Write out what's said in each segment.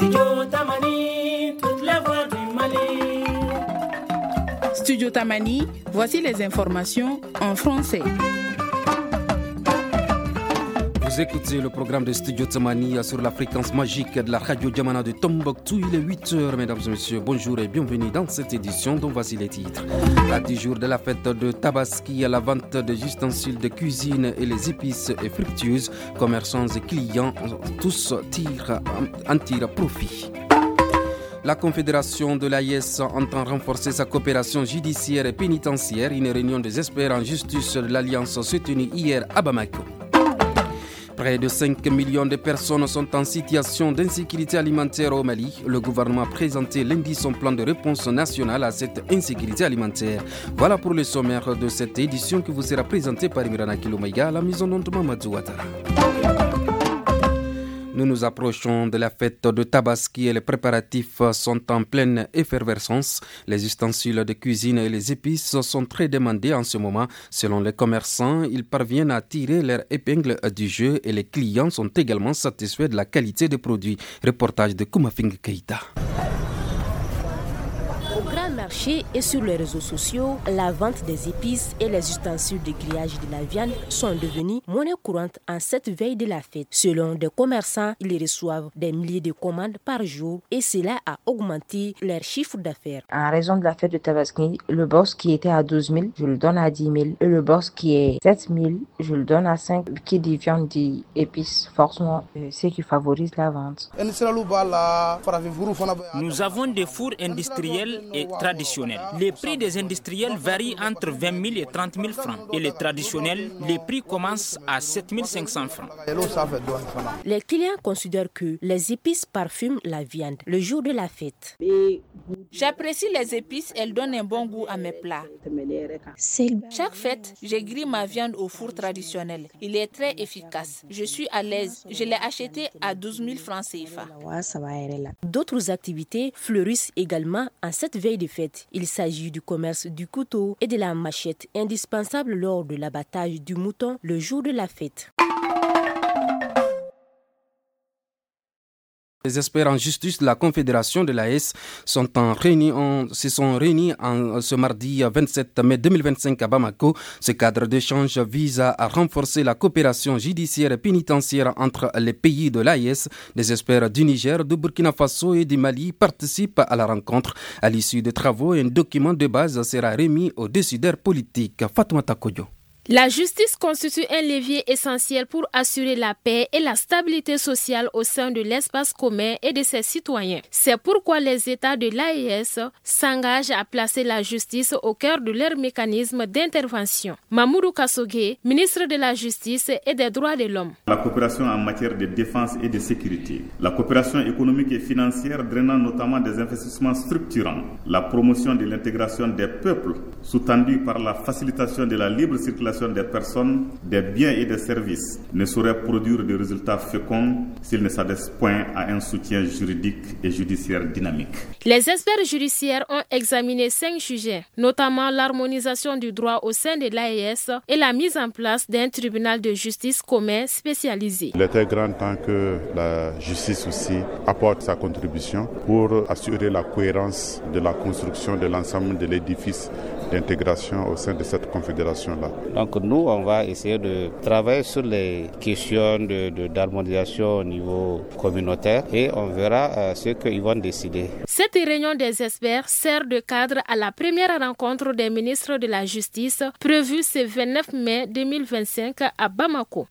Studio Tamani, toute la voix du Mali. Studio Tamani, voici les informations en français. Vous écoutez le programme de Studio Tamani sur la fréquence magique de la radio Djamana de Tombouctou. Il est 8h, mesdames et messieurs. Bonjour et bienvenue dans cette édition dont voici les titres. À 10 jours de la fête de Tabaski, à la vente des ustensiles de cuisine et les épices et fructueuses, commerçants et clients tous en tirent profit. La Confédération de l'AES entend renforcer sa coopération judiciaire et pénitentiaire. Une réunion des experts en justice de l'Alliance se tenue hier à Bamako. Près de 5 millions de personnes sont en situation d'insécurité alimentaire au Mali. Le gouvernement a présenté lundi son plan de réponse nationale à cette insécurité alimentaire. Voilà pour le sommaire de cette édition qui vous sera présentée par Imrana Kilomaïga à la maison de Mamadou Ouattara. Nous nous approchons de la fête de Tabaski et les préparatifs sont en pleine effervescence. Les ustensiles de cuisine et les épices sont très demandés en ce moment. Selon les commerçants, ils parviennent à tirer leur épingle du jeu et les clients sont également satisfaits de la qualité des produits. Reportage de Koumafing Keïta. Au grand marché et sur les réseaux sociaux, la vente des épices et les ustensiles de grillage de la viande sont devenus monnaie courante en cette veille de la fête. Selon des commerçants, ils reçoivent des milliers de commandes par jour et cela a augmenté leur chiffre d'affaires. En raison de la fête de Tabaski, le box qui était à 12 000, je le donne à 10 000. Et le box qui est 7 000, je le donne à 5 000. Qui dit viande dit épices, forcément, c'est qui favorise la vente. Nous avons des fours industriels et traditionnels. Les prix des industriels varient entre 20 000 et 30 000 francs. Et les traditionnels, les prix commencent à 7 500 francs. Les clients considèrent que les épices parfument la viande le jour de la fête. J'apprécie les épices, elles donnent un bon goût à mes plats. Chaque fête, je grille ma viande au four traditionnel. Il est très efficace. Je suis à l'aise. Je l'ai acheté à 12 000 francs CFA. D'autres activités fleurissent également en cette veille de fête. Il s'agit du commerce du couteau et de la machette, indispensable lors de l'abattage du mouton le jour de la fête. Les experts en justice de la Confédération de l'AES se sont réunis ce mardi 27 mai 2025 à Bamako. Ce cadre d'échange vise à renforcer la coopération judiciaire et pénitentiaire entre les pays de l'AES. Des experts du Niger, du Burkina Faso et du Mali participent à la rencontre. À l'issue des travaux, un document de base sera remis aux décideurs politiques. Fatoumata Kodjo. La justice constitue un levier essentiel pour assurer la paix et la stabilité sociale au sein de l'espace commun et de ses citoyens. C'est pourquoi les États de l'AES s'engagent à placer la justice au cœur de leur mécanisme d'intervention. Mamoudou Kassogué, ministre de la Justice et des Droits de l'Homme. La coopération en matière de défense et de sécurité, la coopération économique et financière drainant notamment des investissements structurants, la promotion de l'intégration des peuples sous-tendue par la facilitation de la libre circulation des personnes, des biens et des services ne saurait produire de résultats féconds s'il ne s'adresse point à un soutien juridique et judiciaire dynamique. Les experts judiciaires ont examiné 5 sujets, notamment l'harmonisation du droit au sein de l'AES et la mise en place d'un tribunal de justice commun spécialisé. Il était grand temps que la justice aussi apporte sa contribution pour assurer la cohérence de la construction de l'ensemble de l'édifice d'intégration au sein de cette confédération-là. Donc nous, on va essayer de travailler sur les questions d'harmonisation au niveau communautaire et on verra ce qu'ils vont décider. Cette réunion des experts sert de cadre à la première rencontre des ministres de la Justice prévue ce 29 mai 2025 à Bamako.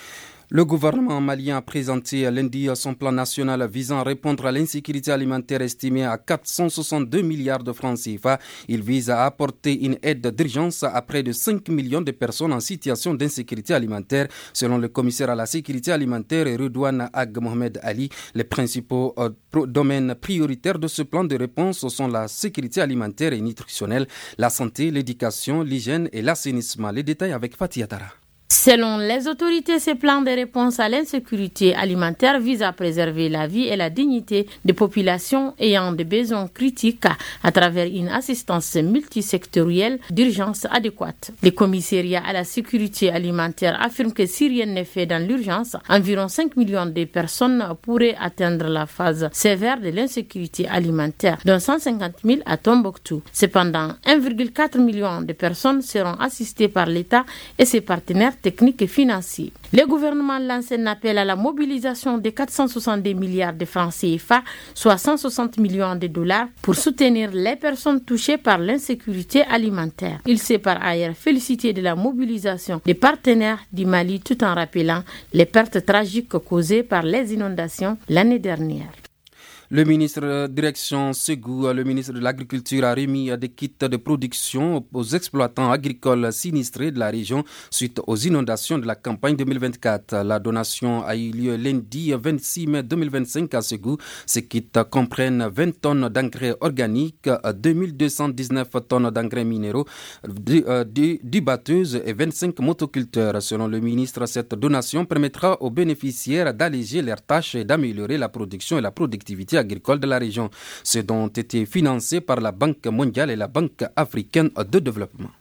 Le gouvernement malien a présenté lundi son plan national visant à répondre à l'insécurité alimentaire estimée à 462 milliards de francs CFA. Il vise à apporter une aide d'urgence à près de 5 millions de personnes en situation d'insécurité alimentaire. Selon le commissaire à la sécurité alimentaire Redouane Ag Mohamed Ali, les principaux domaines prioritaires de ce plan de réponse sont la sécurité alimentaire et nutritionnelle, la santé, l'éducation, l'hygiène et l'assainissement. Les détails avec Fatih Atara. Selon les autorités, ce plan de réponse à l'insécurité alimentaire vise à préserver la vie et la dignité des populations ayant des besoins critiques à travers une assistance multisectorielle d'urgence adéquate. Le commissariat à la sécurité alimentaire affirme que si rien n'est fait dans l'urgence, environ 5 millions de personnes pourraient atteindre la phase sévère de l'insécurité alimentaire, dont 150 000 à Tombouctou. Cependant, 1,4 million de personnes seront assistées par l'État et ses partenaires techniques et financiers. Le gouvernement lance un appel à la mobilisation de 462 milliards de francs CFA, soit 160 millions de dollars, pour soutenir les personnes touchées par l'insécurité alimentaire. Il s'est par ailleurs félicité de la mobilisation des partenaires du Mali tout en rappelant les pertes tragiques causées par les inondations l'année dernière. Le ministre direction Ségou, le ministre de l'Agriculture a remis des kits de production aux exploitants agricoles sinistrés de la région suite aux inondations de la campagne 2024. La donation a eu lieu lundi 26 mai 2025 à Ségou. Ces kits comprennent 20 tonnes d'engrais organiques, 2219 tonnes d'engrais minéraux, 10 batteuses et 25 motoculteurs. Selon le ministre, cette donation permettra aux bénéficiaires d'alléger leurs tâches et d'améliorer la production et la productivité agricole de la région, ce dont ont été financés par la Banque mondiale et la Banque africaine de développement.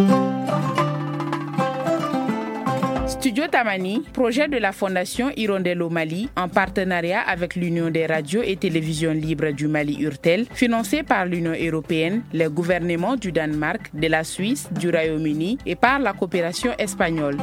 Studio Tamani, projet de la Fondation Hirondelle au Mali, en partenariat avec l'Union des radios et télévisions libres du Mali URTEL, financé par l'Union européenne, les gouvernements du Danemark, de la Suisse, du Royaume-Uni et par la coopération espagnole.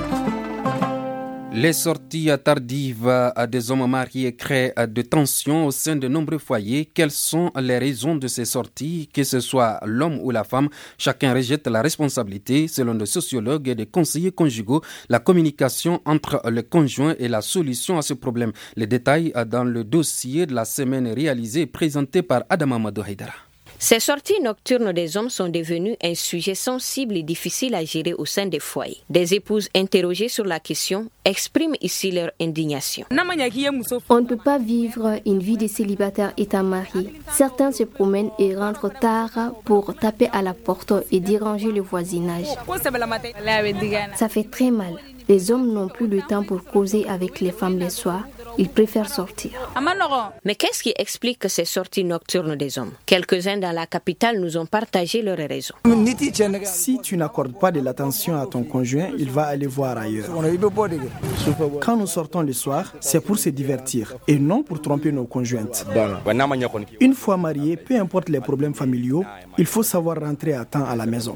Les sorties tardives à des hommes mariés créent des tensions au sein de nombreux foyers. Quelles sont les raisons de ces sorties? Que ce soit l'homme ou la femme, chacun rejette la responsabilité. Selon des sociologues et des conseillers conjugaux, la communication entre les conjoints est la solution à ce problème. Les détails dans le dossier de la semaine réalisé et présenté par Adam Amadou Haïdara. Ces sorties nocturnes des hommes sont devenues un sujet sensible et difficile à gérer au sein des foyers. Des épouses interrogées sur la question expriment ici leur indignation. On ne peut pas vivre une vie de célibataire étant marié. Certains se promènent et rentrent tard pour taper à la porte et déranger le voisinage. Ça fait très mal. Les hommes n'ont plus le temps pour causer avec les femmes le soir. Ils préfèrent sortir. Mais qu'est-ce qui explique ces sorties nocturnes des hommes? Quelques-uns dans la capitale nous ont partagé leurs raisons. Si tu n'accordes pas de l'attention à ton conjoint, il va aller voir ailleurs. Quand nous sortons le soir, c'est pour se divertir et non pour tromper nos conjointes. Une fois mariés, peu importe les problèmes familiaux, il faut savoir rentrer à temps à la maison.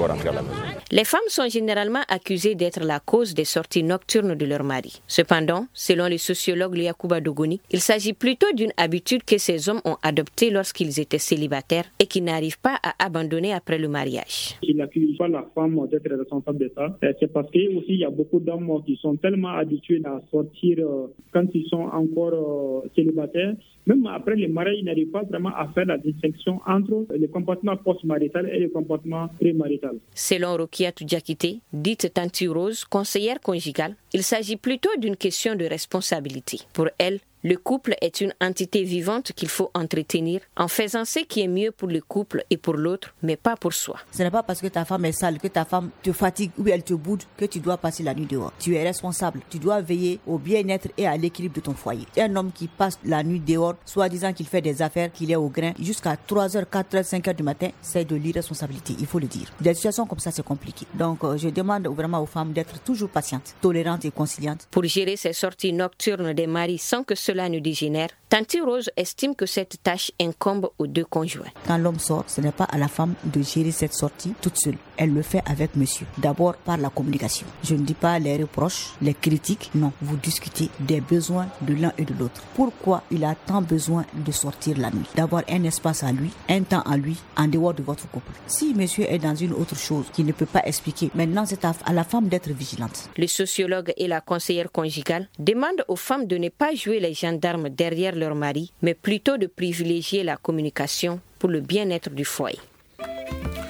Les femmes sont généralement accusées d'être la cause des sorties nocturnes de leur mari. Cependant, selon les sociologues Liakouba Dogoni, il s'agit plutôt d'une habitude que ces hommes ont adoptée lorsqu'ils étaient célibataires et qui n'arrivent pas à abandonner après le mariage. Il n'accuse pas la femme d'être responsable de ça. C'est parce qu'il y a beaucoup d'hommes qui sont tellement habitués à sortir quand ils sont encore célibataires. Même après le mariage, ils n'arrivent pas vraiment à faire la distinction entre le comportement post-marital et le comportement pré-marital. Selon Rokia Tudjakite, dite Tanti Rose, conseillère conjugale, il s'agit plutôt d'une question de responsabilité. Pour elle, le couple est une entité vivante qu'il faut entretenir en faisant ce qui est mieux pour le couple et pour l'autre, mais pas pour soi. Ce n'est pas parce que ta femme est sale, que ta femme te fatigue ou elle te boude que tu dois passer la nuit dehors. Tu es responsable. Tu dois veiller au bien-être et à l'équilibre de ton foyer. Un homme qui passe la nuit dehors, soit disant qu'il fait des affaires, qu'il est au grain, jusqu'à 3h, 4h, 5h du matin, c'est de l'irresponsabilité, il faut le dire. Des situations comme ça, c'est compliqué. Donc, je demande vraiment aux femmes d'être toujours patientes, tolérantes et conciliantes. Pour gérer ces sorties nocturnes des maris sans que cela ne dégénère, Tanti Rose estime que cette tâche incombe aux deux conjoints. Quand l'homme sort, ce n'est pas à la femme de gérer cette sortie toute seule. Elle le fait avec monsieur. D'abord par la communication. Je ne dis pas les reproches, les critiques. Non, vous discutez des besoins de l'un et de l'autre. Pourquoi il a tant besoin de sortir la nuit? D'avoir un espace à lui, un temps à lui, en dehors de votre couple. Si monsieur est dans une autre chose qu'il ne peut pas expliquer, maintenant c'est à la femme d'être vigilante. Le sociologue et la conseillère conjugale demandent aux femmes de ne pas jouer les gendarmes derrière leur mari, mais plutôt de privilégier la communication pour le bien-être du foyer.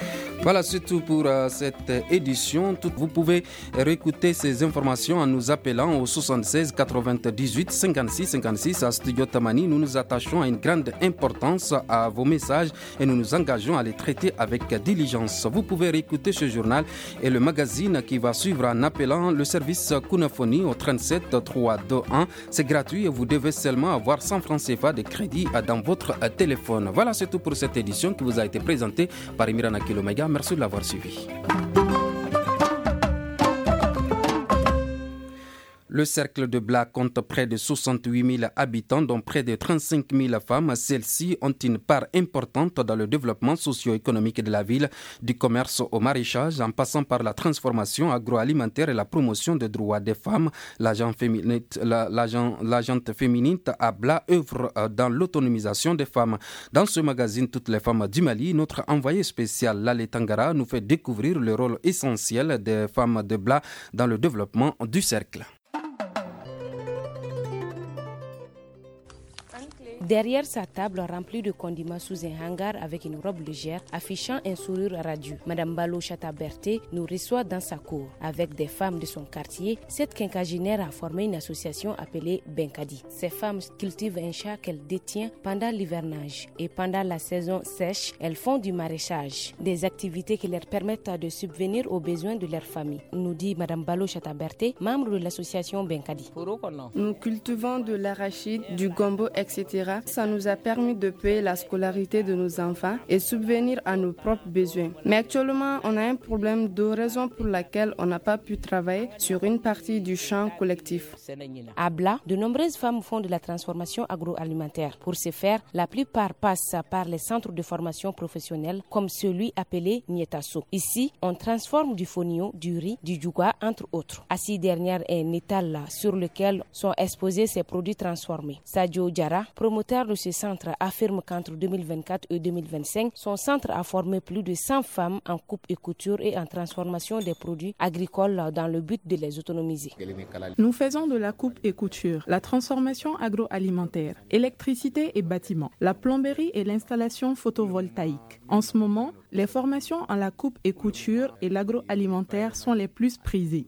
Voilà, c'est tout pour cette édition. Vous pouvez réécouter ces informations en nous appelant au 76 98 56 56 à Studio Tamani. Nous nous attachons à une grande importance à vos messages et nous nous engageons à les traiter avec diligence. Vous pouvez réécouter ce journal et le magazine qui va suivre en appelant le service Kunafoni au 37 321. C'est gratuit et vous devez seulement avoir 100 francs CFA de crédit dans votre téléphone. Voilà, c'est tout pour cette édition qui vous a été présentée par Emirana Kilomega. Merci de l'avoir suivi. Le cercle de Bla compte près de 68 000 habitants, dont près de 35 000 femmes. Celles-ci ont une part importante dans le développement socio-économique de la ville, du commerce au maraîchage, en passant par la transformation agroalimentaire et la promotion des droits des femmes. L'agente féminine à Bla œuvre dans l'autonomisation des femmes. Dans ce magazine Toutes les femmes du Mali, notre envoyé spécial Lale Tangara nous fait découvrir le rôle essentiel des femmes de Bla dans le développement du cercle. Derrière sa table remplie de condiments sous un hangar avec une robe légère affichant un sourire radieux, Madame Balo Chata Berté nous reçoit dans sa cour. Avec des femmes de son quartier, cette quinquagénaire a formé une association appelée Benkadi. Ces femmes cultivent un champ qu'elle détient pendant l'hivernage et pendant la saison sèche, elles font du maraîchage, des activités qui leur permettent de subvenir aux besoins de leur famille, nous dit Madame Balo Chata Berté, membre de l'association Benkadi. Nous cultivons de l'arachide, du gombo, etc. Ça nous a permis de payer la scolarité de nos enfants et subvenir à nos propres besoins. Mais actuellement, on a un problème d'eau, raison pour laquelle on n'a pas pu travailler sur une partie du champ collectif. À Bla, de nombreuses femmes font de la transformation agroalimentaire. Pour ce faire, la plupart passent par les centres de formation professionnelle comme celui appelé Nietasso. Ici, on transforme du fonio, du riz, du djougua, entre autres. À ces dernières est un étal sur lequel sont exposés ces produits transformés. Sadio Diarra, promoteur de ce centre, affirme qu'entre 2024 et 2025, son centre a formé plus de 100 femmes en coupe et couture et en transformation des produits agricoles dans le but de les autonomiser. Nous faisons de la coupe et couture, la transformation agroalimentaire, électricité et bâtiments, la plomberie et l'installation photovoltaïque. En ce moment, les formations en la coupe et couture et l'agroalimentaire sont les plus prisées.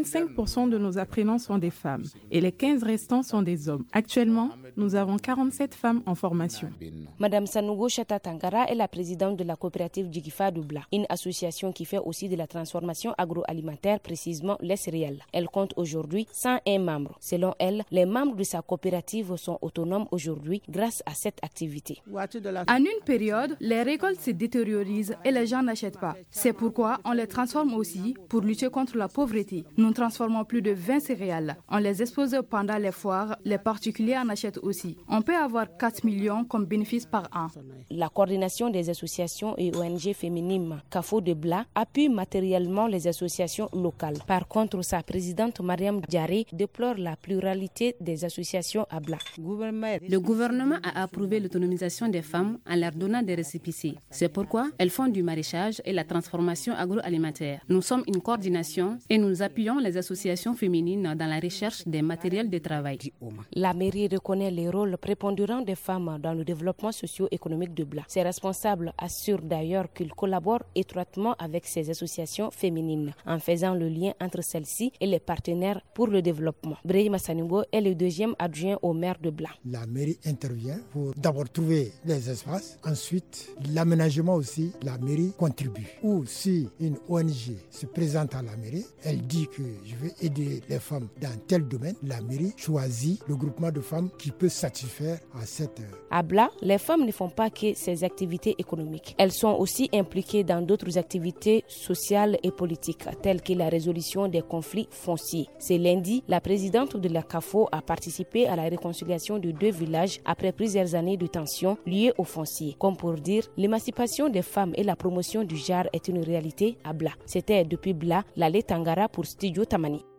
85% de nos apprenants sont des femmes et les 15 restants sont des hommes. Actuellement, nous avons 47 femmes en formation. Madame Sanougo Chata Tangara est la présidente de la coopérative Djigifa de Bla, une association qui fait aussi de la transformation agroalimentaire, précisément les céréales. Elle compte aujourd'hui 101 membres. Selon elle, les membres de sa coopérative sont autonomes aujourd'hui grâce à cette activité. En une période, les récoltes se détériorisent et les gens n'achètent pas. C'est pourquoi on les transforme aussi pour lutter contre la pauvreté. Nous transformons plus de 20 céréales. On les expose pendant les foires, les particuliers en achètent aussi. On peut avoir 4 millions comme bénéfice par an. La coordination des associations et ONG féminines CAFO de Bla appuie matériellement les associations locales. Par contre, sa présidente Mariam Diaré déplore la pluralité des associations à Bla. Le gouvernement a approuvé l'autonomisation des femmes en leur donnant des récépissés. C'est pourquoi elles font du maraîchage et la transformation agroalimentaire. Nous sommes une coordination et nous appuyons les associations féminines dans la recherche des matériels de travail. La mairie reconnaît les rôles prépondérants des femmes dans le développement socio-économique de Bla. Ses responsables assurent d'ailleurs qu'ils collaborent étroitement avec ces associations féminines en faisant le lien entre celles-ci et les partenaires pour le développement. Brahima Sanougo est le deuxième adjoint au maire de Bla. La mairie intervient pour d'abord trouver les espaces, ensuite l'aménagement aussi, la mairie contribue. Ou si une ONG se présente à la mairie, elle dit que je vais aider les femmes dans tel domaine, la mairie choisit le groupement de femmes qui peut satisfaire à cette... À Bla, les femmes ne font pas que ces activités économiques. Elles sont aussi impliquées dans d'autres activités sociales et politiques, telles que la résolution des conflits fonciers. Ce lundi, la présidente de la CAFO a participé à la réconciliation de deux villages après plusieurs années de tensions liées au foncier. Comme pour dire, l'émancipation des femmes et la promotion du genre est une réalité à Bla. C'était depuis Bla, Lale Tangara pour Studio Tamani.